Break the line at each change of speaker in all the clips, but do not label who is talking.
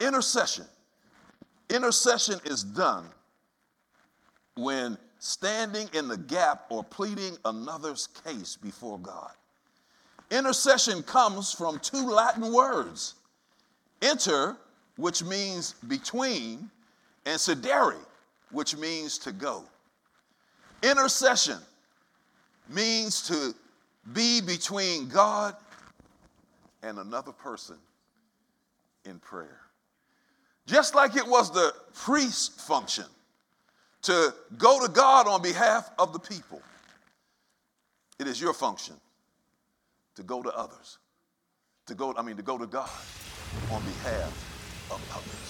Intercession. Intercession is done when standing in the gap or pleading another's case before God. Intercession comes from two Latin words, inter, which means between, and cedere, which means to go. Intercession means to be between God and another person in prayer. Just like it was the priest's function to go to God on behalf of the people, it is your function to go to others, to go to God on behalf of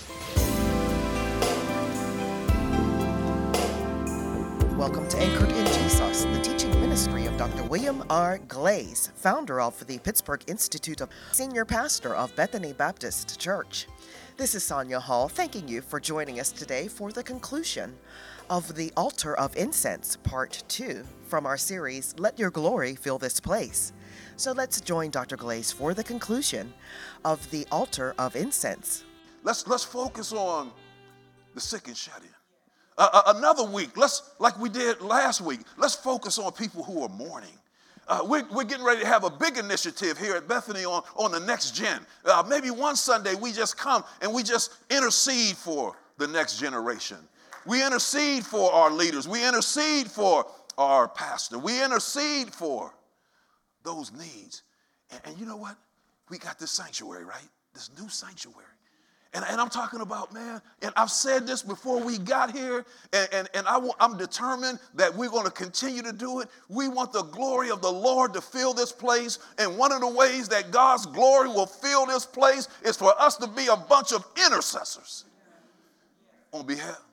others.
Welcome to Anchored in Jesus, the teaching ministry of Dr. William R. Glaze, founder of the Pittsburgh Institute of Senior Pastor of Bethany Baptist Church. This is Sonia Hall, thanking you for joining us today for the conclusion of the Altar of Incense, Part 2, from our series, Let Your Glory Fill This Place. So let's join Dr. Glaze for the conclusion of the Altar of Incense.
Let's focus on the sick and shut in. Another week, like we did last week, let's focus on people who are mourning. We're getting ready to have a big initiative here at Bethany on the next gen. Maybe one Sunday we just come and we just intercede for the next generation. We intercede for our leaders. We intercede for our pastor. We intercede for those needs. And you know what? We got this sanctuary, right? This new sanctuary. And I'm talking about, man, and I've said this before we got here, and I'm determined that we're going to continue to do it. We want the glory of the Lord to fill this place, and one of the ways that God's glory will fill this place is for us to be a bunch of intercessors on behalf.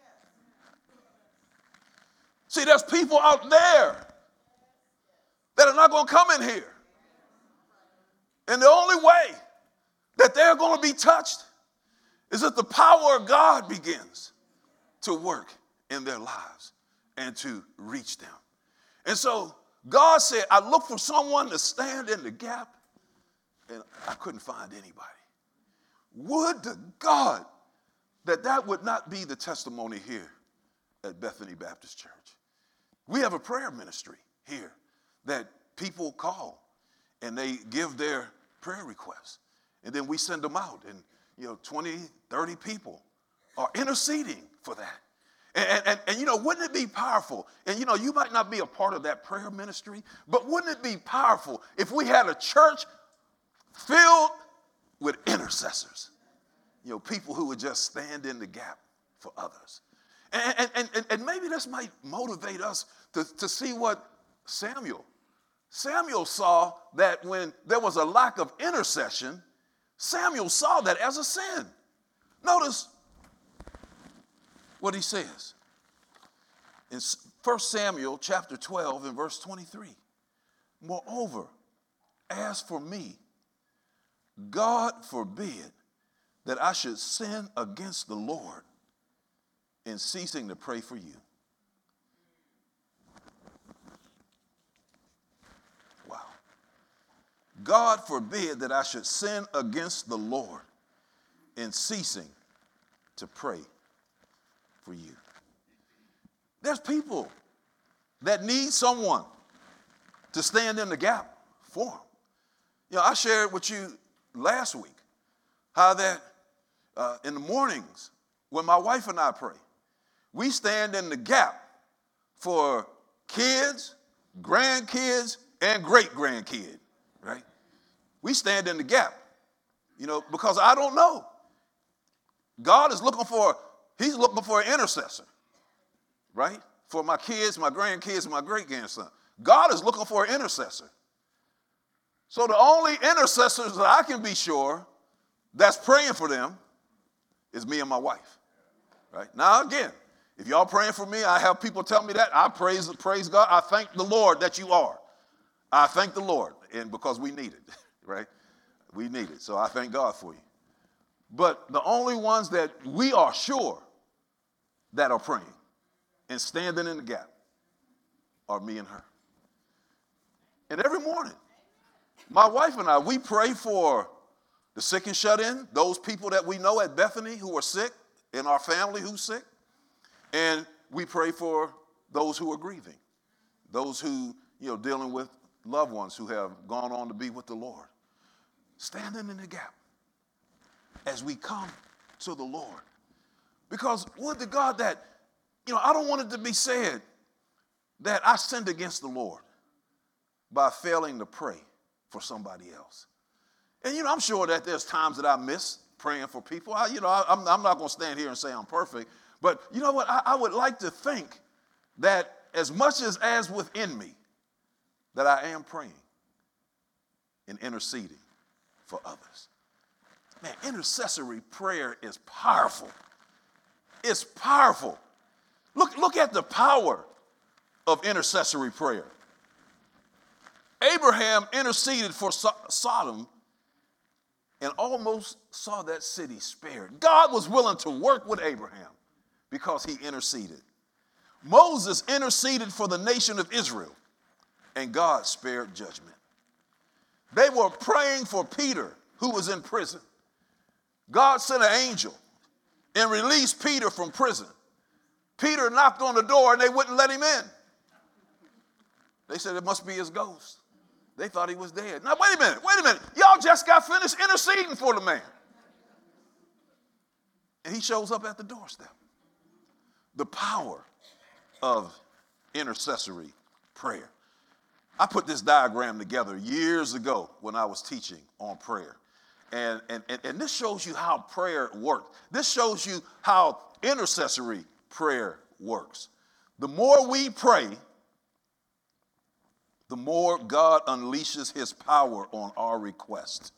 See, there's people out there that are not going to come in here. And the only way that they're going to be touched is that the power of God begins to work in their lives and to reach them. And so God said, I looked for someone to stand in the gap, and I couldn't find anybody. Would to God that would not be the testimony here at Bethany Baptist Church. We have a prayer ministry here that people call, and they give their prayer requests, and then we send them out, and 20, 30 people are interceding for that. And wouldn't it be powerful? And you might not be a part of that prayer ministry, but wouldn't it be powerful if we had a church filled with intercessors? People who would just stand in the gap for others. And maybe this might motivate us to see what Samuel saw, that when there was a lack of intercession, Samuel saw that as a sin. Notice what he says in 1 Samuel chapter 12 and verse 23. Moreover, as for me, God forbid that I should sin against the Lord in ceasing to pray for you. Wow. God forbid that I should sin against the Lord in ceasing to pray for you. There's people that need someone to stand in the gap for them. I shared with you last week how that in the mornings when my wife and I pray, we stand in the gap for kids, grandkids, and great-grandkids, right? We stand in the gap, because I don't know. God is he's looking for an intercessor, right? For my kids, my grandkids, and my great-grandson. God is looking for an intercessor. So the only intercessors that I can be sure that's praying for them is me and my wife, right? Now, again, if y'all praying for me, I have people tell me that, I praise God. I thank the Lord that you are. I thank the Lord, and because we need it, right? We need it, so I thank God for you. But the only ones that we are sure that are praying and standing in the gap are me and her. And every morning, my wife and I, we pray for the sick and shut in, those people that we know at Bethany who are sick, in our family who's sick. And we pray for those who are grieving, those who, dealing with loved ones who have gone on to be with the Lord. Standing in the gap as we come to the Lord. Because would to God that, I don't want it to be said that I sinned against the Lord by failing to pray for somebody else. And, I'm sure that there's times that I miss praying for people. I'm not going to stand here and say I'm perfect. But you know what? I would like to think that as much as within me, that I am praying and interceding for others. Man, intercessory prayer is powerful. It's powerful. Look at the power of intercessory prayer. Abraham interceded for Sodom and almost saw that city spared. God was willing to work with Abraham because he interceded. Moses interceded for the nation of Israel, and God spared judgment. They were praying for Peter, who was in prison. God sent an angel and released Peter from prison. Peter knocked on the door and they wouldn't let him in. They said it must be his ghost. They thought he was dead. Now, wait a minute. Y'all just got finished interceding for the man. And he shows up at the doorstep. The power of intercessory prayer. I put this diagram together years ago when I was teaching on prayer. And this shows you how prayer works. This shows you how intercessory prayer works. The more we pray, the more God unleashes his power on our request.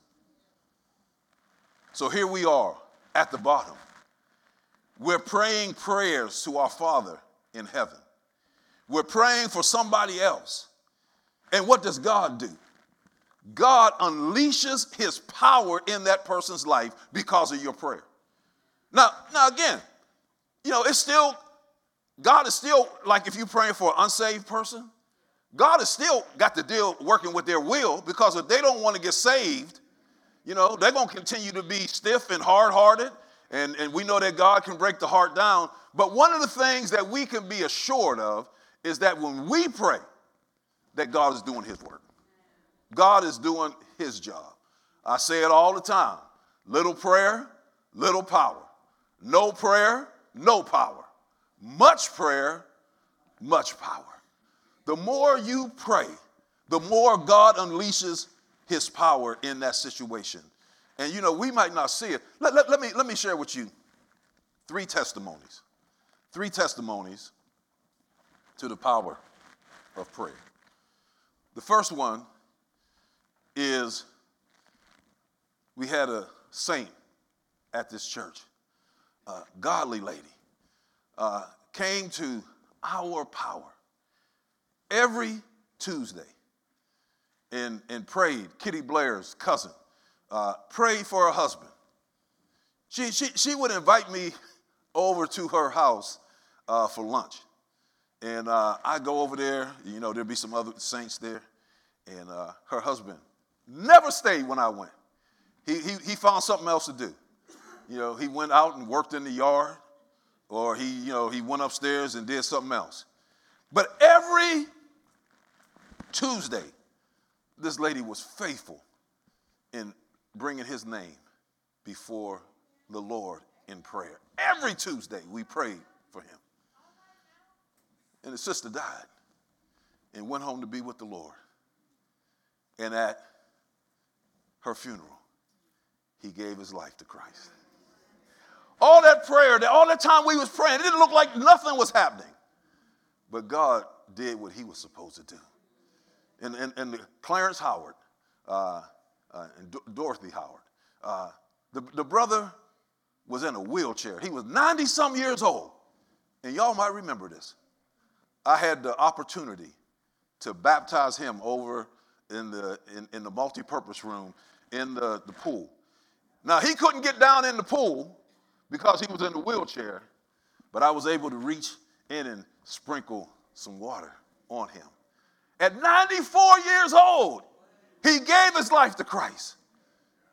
So here we are at the bottom. We're praying prayers to our Father in heaven. We're praying for somebody else. And what does God do? God unleashes his power in that person's life because of your prayer. Now again, it's still, God is still, like if you're praying for an unsaved person, God has still got to deal working with their will, because if they don't want to get saved, they're going to continue to be stiff and hard-hearted, and we know that God can break the heart down. But one of the things that we can be assured of is that when we pray, that God is doing his work. God is doing his job. I say it all the time. Little prayer, little power. No prayer, no power. Much prayer, much power. The more you pray, the more God unleashes his power in that situation. And we might not see it. Let me share with you three testimonies to the power of prayer. The first one is we had a saint at this church, a godly lady, came to our power every Tuesday and prayed. Kitty Blair's cousin prayed for her husband. She would invite me over to her house for lunch. And I go over there, there'd be some other saints there. And her husband never stayed when I went. He found something else to do. He went out and worked in the yard, or he went upstairs and did something else. But every Tuesday, this lady was faithful in bringing his name before the Lord in prayer. Every Tuesday, we prayed for him. And his sister died and went home to be with the Lord. And at her funeral, he gave his life to Christ. All that prayer, all that time we was praying, it didn't look like nothing was happening. But God did what he was supposed to do. And Clarence Howard and Dorothy Howard, the brother was in a wheelchair. He was 90-some years old. And y'all might remember this. I had the opportunity to baptize him over in the multipurpose room in the pool. Now, he couldn't get down in the pool because he was in the wheelchair, but I was able to reach in and sprinkle some water on him. At 94 years old, he gave his life to Christ.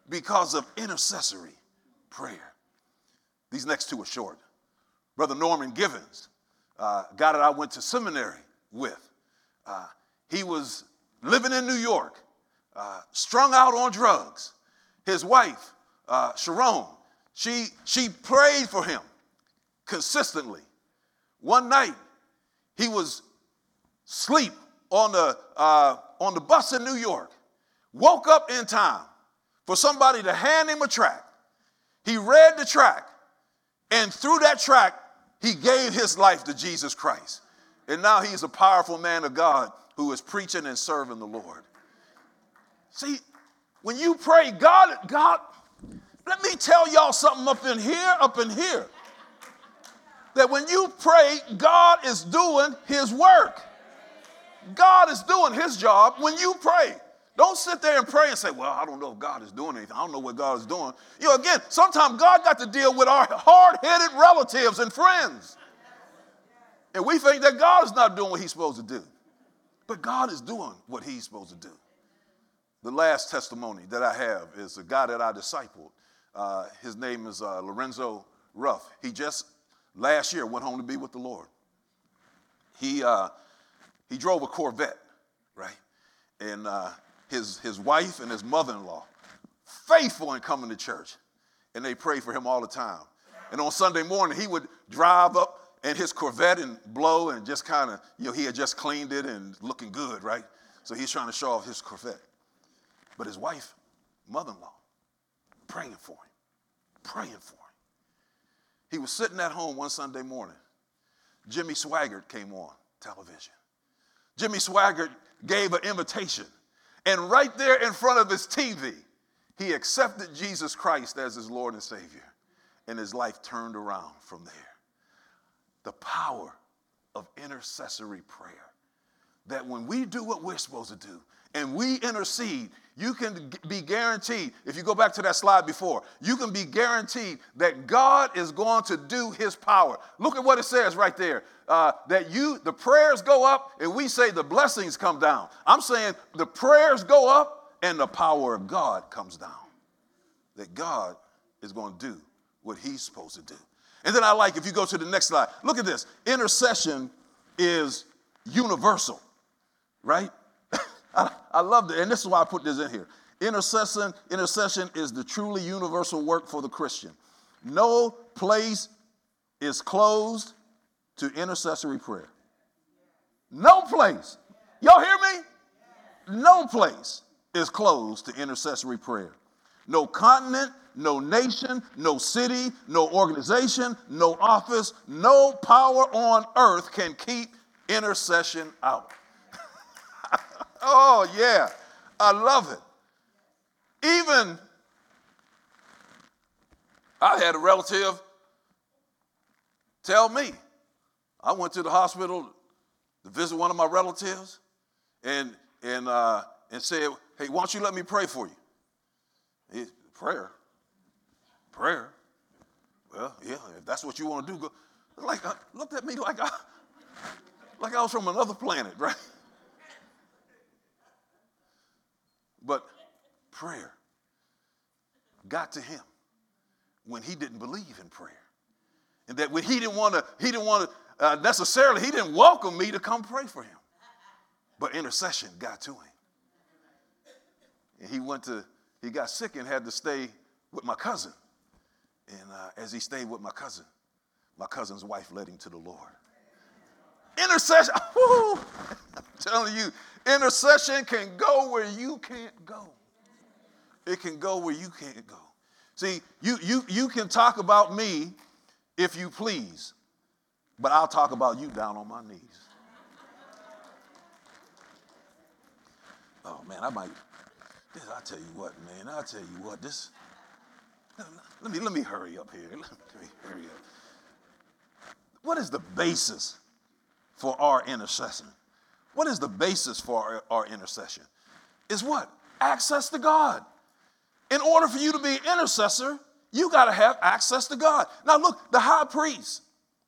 because of intercessory prayer. These next two are short. Brother Norman Givens, guy that I went to seminary with, he was living in New York, strung out on drugs. His wife, Sharon, she prayed for him consistently. One night, he was asleep on the bus in New York, woke up in time for somebody to hand him a tract. He read the tract, and through that tract, he gave his life to Jesus Christ. And now he's a powerful man of God who is preaching and serving the Lord. See, when you pray, God, let me tell y'all something up in here, that when you pray, God is doing his work. God is doing his job when you pray. Don't sit there and pray and say, well, I don't know if God is doing anything. I don't know what God is doing. You know, again, sometimes God got to deal with our hard-headed relatives and friends. And we think that God is not doing what he's supposed to do. But God is doing what he's supposed to do. The last testimony that I have is a guy that I discipled. His name is Lorenzo Ruff. He just last year went home to be with the Lord. He drove a Corvette, right? And his wife and his mother-in-law, faithful in coming to church. And they prayed for him all the time. And on Sunday morning, he would drive up in his Corvette and blow and just kind of, he had just cleaned it and looking good, right? So he's trying to show off his Corvette. But his wife, mother-in-law, praying for him. He was sitting at home one Sunday morning. Jimmy Swaggart came on television. Jimmy Swaggart gave an invitation. And right there in front of his TV, he accepted Jesus Christ as his Lord and Savior. And his life turned around from there. The power of intercessory prayer. That when we do what we're supposed to do, and we intercede, you can be guaranteed, if you go back to that slide before, you can be guaranteed that God is going to do his power. Look at what it says right there. The prayers go up and we say the blessings come down. I'm saying the prayers go up and the power of God comes down. That God is going to do what he's supposed to do. And then if you go to the next slide, look at this. Intercession is universal, right? I love it, and this is why I put this in here. Intercession is the truly universal work for the Christian. No place is closed to intercessory prayer. No place. Y'all hear me? No place is closed to intercessory prayer. No continent, no nation, no city, no organization, no office, no power on earth can keep intercession out. Oh, yeah, I love it. Even, I had a relative tell me, I went to the hospital to visit one of my relatives and said, hey, why don't you let me pray for you? Prayer? Well, yeah, if that's what you want to do, go. Looked at me like I was from another planet, right? But prayer got to him when he didn't believe in prayer. And that when he didn't want to necessarily, he didn't welcome me to come pray for him. But intercession got to him. And he got sick and had to stay with my cousin. And as he stayed with my cousin's wife led him to the Lord. Intercession, I'm telling you, intercession can go where you can't go. It can go where you can't go. See, you can talk about me if you please, but I'll talk about you down on my knees. Oh, man, I'll tell you what, man, let me hurry up here. Let me hurry up. What is the basis for our intercession? What is the basis for our intercession? Is what? Access to God. In order for you to be an intercessor, you got to have access to God. Now look, the high priest,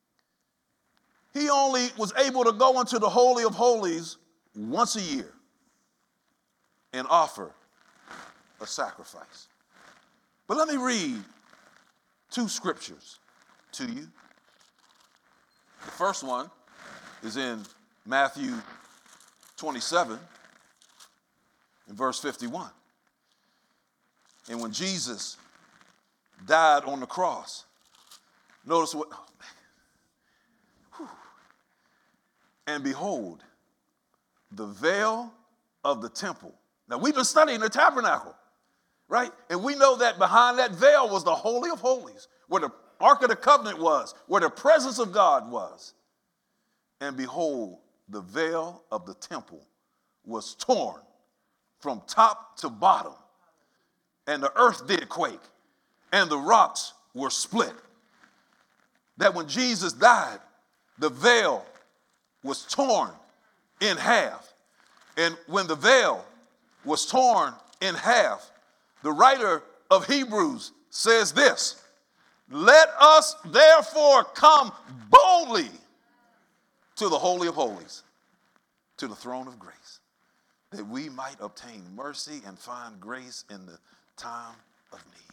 he only was able to go into the Holy of Holies once a year and offer a sacrifice. But let me read two scriptures to you. The first one is in Matthew 27 in verse 51. And when Jesus died on the cross, notice what, oh man. Whew. And behold, the veil of the temple. Now we've been studying the tabernacle, right? And we know that behind that veil was the Holy of Holies, where the Ark of the Covenant was, where the presence of God was. And behold, the veil of the temple was torn from top to bottom, and the earth did quake, and the rocks were split. That when Jesus died, the veil was torn in half. And when the veil was torn in half, the writer of Hebrews says this: let us therefore come boldly to the Holy of Holies, to the throne of grace, that we might obtain mercy and find grace in the time of need.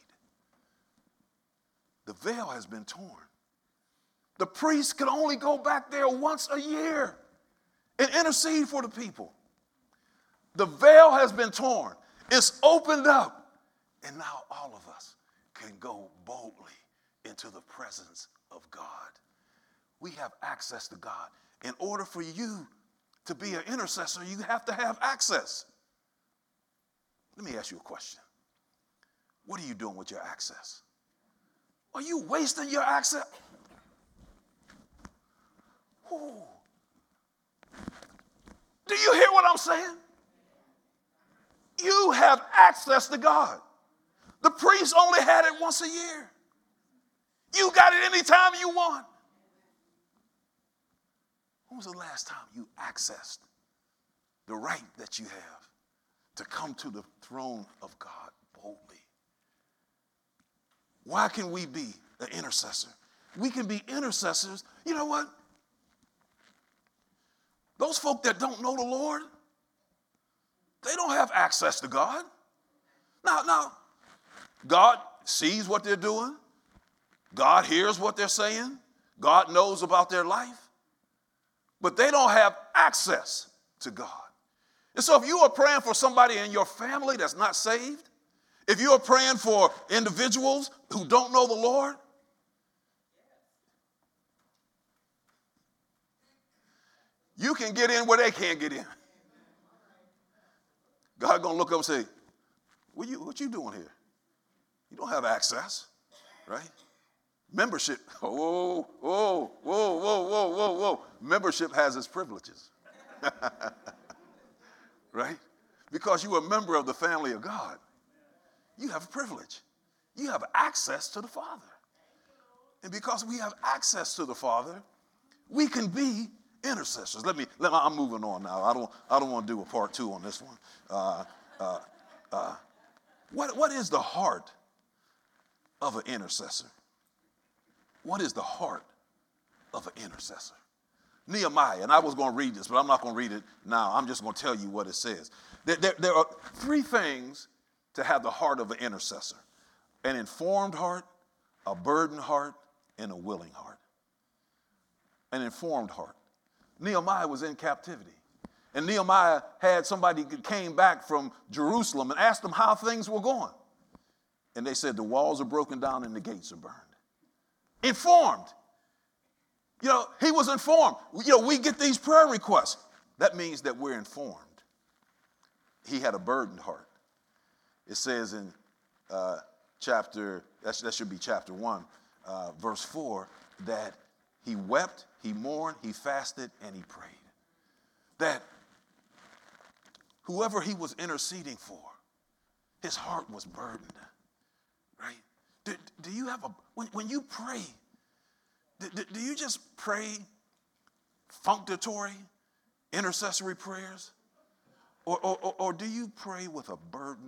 The veil has been torn. The priest could only go back there once a year and intercede for the people. The veil has been torn. It's opened up. And now all of us can go boldly into the presence of God. We have access to God. In order for you to be an intercessor, you have to have access. Let me ask you a question. What are you doing with your access? Are you wasting your access? Ooh. Do you hear what I'm saying? You have access to God. The priest only had it once a year. You got it anytime you want. When was the last time you accessed the right that you have to come to the throne of God boldly? Why can we be an intercessor? We can be intercessors. You know what? Those folk that don't know the Lord, they don't have access to God. Now, God sees what they're doing. God hears what they're saying. God knows about their life. But they don't have access to God. And so if you are praying for somebody in your family that's not saved, if you are praying for individuals who don't know the Lord, you can get in where they can't get in. God gonna look up and say, what you doing here? You don't have access, right? Membership, whoa. Membership has its privileges, right? Because you're a member of the family of God, you have a privilege. You have access to the Father. And because we have access to the Father, we can be intercessors. I'm moving on now. I don't want to do a part two on this one. What is the heart of an intercessor? What is the heart of an intercessor? Nehemiah, and I was going to read this, but I'm not going to read it now. I'm just going to tell you what it says. There are three things to have the heart of an intercessor: an informed heart, a burdened heart, and a willing heart. An informed heart. Nehemiah was in captivity. And Nehemiah had somebody that came back from Jerusalem and asked them how things were going. And they said the walls are broken down and the gates are burned. Informed. He was informed. We get these prayer requests. That means that we're informed. He had a burdened heart. It says in that should be chapter 1, verse 4, that he wept, he mourned, he fasted, and he prayed. That whoever he was interceding for, his heart was burdened, right? Do you have when you pray, do you just pray functory, intercessory prayers? Or do you pray with a burden?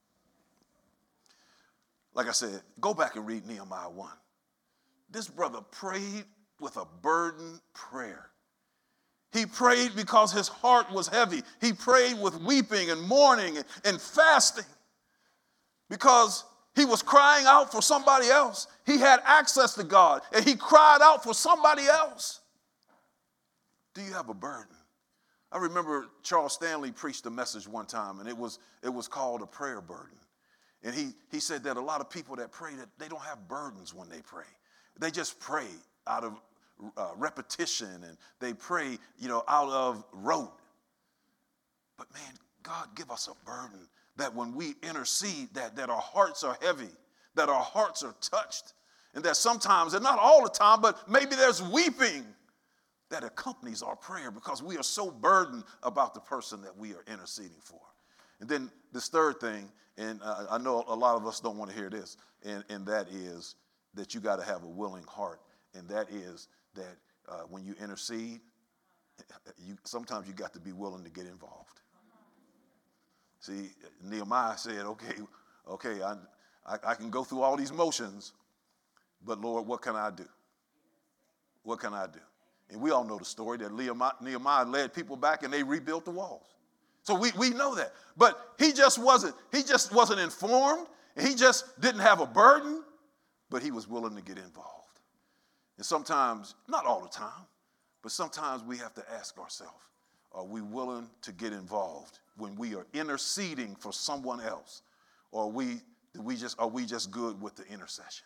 Like I said, go back and read Nehemiah 1. This brother prayed with a burden prayer. He prayed because his heart was heavy. He prayed with weeping and mourning and fasting because He was crying out for somebody else. He had access to God, and he cried out for somebody else. Do you have a burden? I remember Charles Stanley preached a message one time, and it was called a prayer burden. And he said that a lot of people that pray, that they don't have burdens when they pray. They just pray out of repetition, and they pray, out of rote. But man, God give us a burden that when we intercede, that our hearts are heavy, that our hearts are touched, and that sometimes, and not all the time, but maybe there's weeping that accompanies our prayer because we are so burdened about the person that we are interceding for. And then this third thing, and I know a lot of us don't want to hear this, and that is that you got to have a willing heart, and that is that when you intercede, sometimes you got to be willing to get involved. See, Nehemiah said, okay, I can go through all these motions, but Lord, what can I do? What can I do? And we all know the story that Nehemiah led people back and they rebuilt the walls. So we know that. But he just wasn't informed. And he just didn't have a burden, but he was willing to get involved. And sometimes, not all the time, but sometimes we have to ask ourselves, are we willing to get involved when we are interceding for someone else? Or are we just good with the intercession?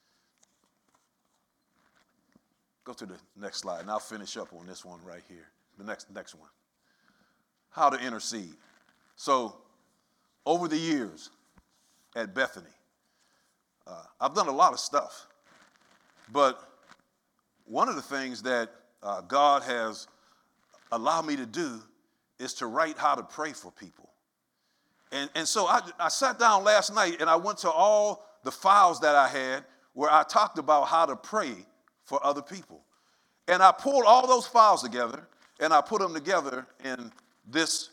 Go to the next slide, and I'll finish up on this one right here. The next one. How to intercede. So, over the years at Bethany, I've done a lot of stuff. But one of the things that God has allowed me to do is to write how to pray for people. And so I sat down last night and I went to all the files that I had where I talked about how to pray for other people. And I pulled all those files together and I put them together in this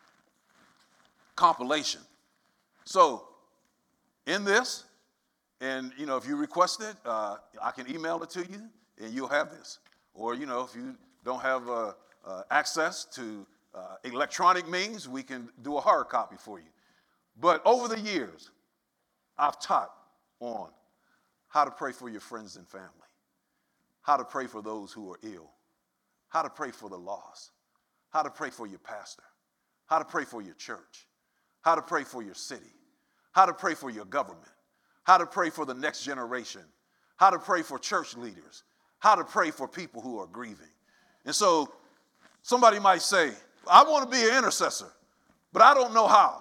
compilation. So in this, and if you request it, I can email it to you and you'll have this. Or if you don't have access to electronic means, we can do a hard copy for you. But over the years, I've taught on how to pray for your friends and family, how to pray for those who are ill, how to pray for the lost, how to pray for your pastor, how to pray for your church, how to pray for your city, how to pray for your government, how to pray for the next generation, how to pray for church leaders, how to pray for people who are grieving. And so somebody might say, I want to be an intercessor, but I don't know how.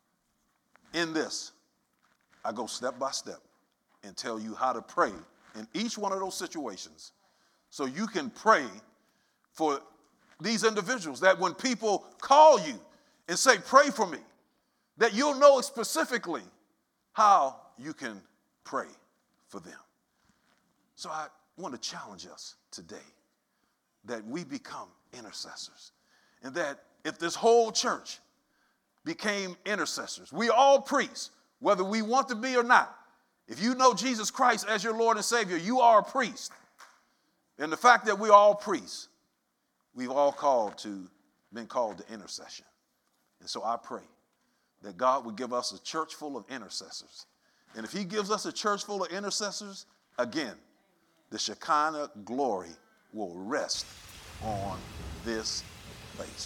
In this, I go step by step and tell you how to pray in each one of those situations so you can pray for these individuals, that when people call you and say, pray for me, that you'll know specifically how you can pray for them. So I want to challenge us today that we become intercessors, and that if this whole church became intercessors, we all priests, whether we want to be or not. If you know Jesus Christ as your Lord and Savior, you are a priest. And the fact that we're all priests, we've all been called to intercession. And so I pray that God would give us a church full of intercessors. And if he gives us a church full of intercessors, again, the Shekinah glory will rest on this place.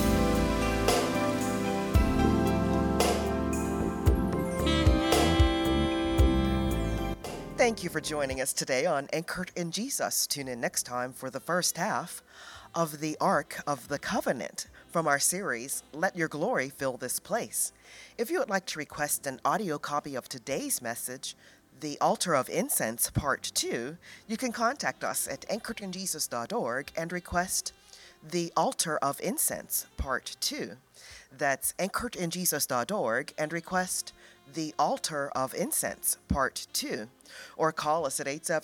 Thank you for joining us today on Anchored in Jesus. Tune in next time for the first half of the Ark of the Covenant from our series, Let Your Glory Fill This Place. If you would like to request an audio copy of today's message, The Altar of Incense, Part 2, you can contact us at anchoredinjesus.org and request The Altar of Incense, Part 2. That's anchoredinjesus.org and request The Altar of Incense, Part 2. Or call us at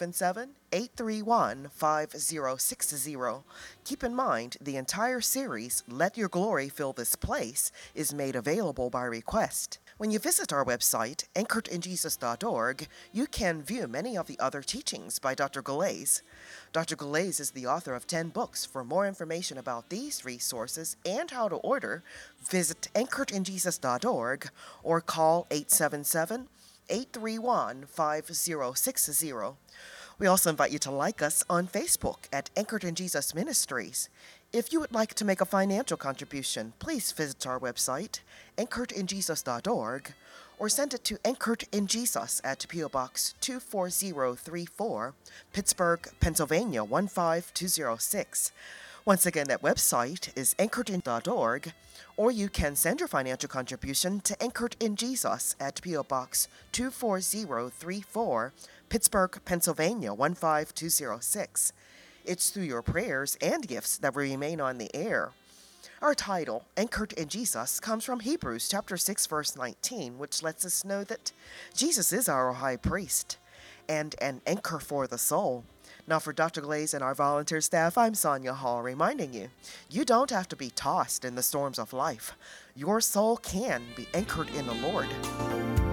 877-831-5060. Keep in mind, the entire series, Let Your Glory Fill This Place, is made available by request. When you visit our website, anchoredinjesus.org, you can view many of the other teachings by Dr. Galais. Dr. Galais is the author of 10 books. For more information about these resources and how to order, visit anchoredinjesus.org or call 877 831-5060. We also invite you to like us on Facebook at Anchored in Jesus Ministries. If you would like to make a financial contribution, please visit our website, anchoredinjesus.org, or send it to Anchored in Jesus at P.O. Box 24034, Pittsburgh, Pennsylvania 15206. Once again, that website is anchoredin.org, or you can send your financial contribution to Anchored in Jesus at P.O. Box 24034, Pittsburgh, Pennsylvania 15206. It's through your prayers and gifts that we remain on the air. Our title, Anchored in Jesus, comes from Hebrews chapter 6, verse 19, which lets us know that Jesus is our high priest and an anchor for the soul. Now for Dr. Glaze and our volunteer staff, I'm Sonia Hall, reminding you, you don't have to be tossed in the storms of life. Your soul can be anchored in the Lord.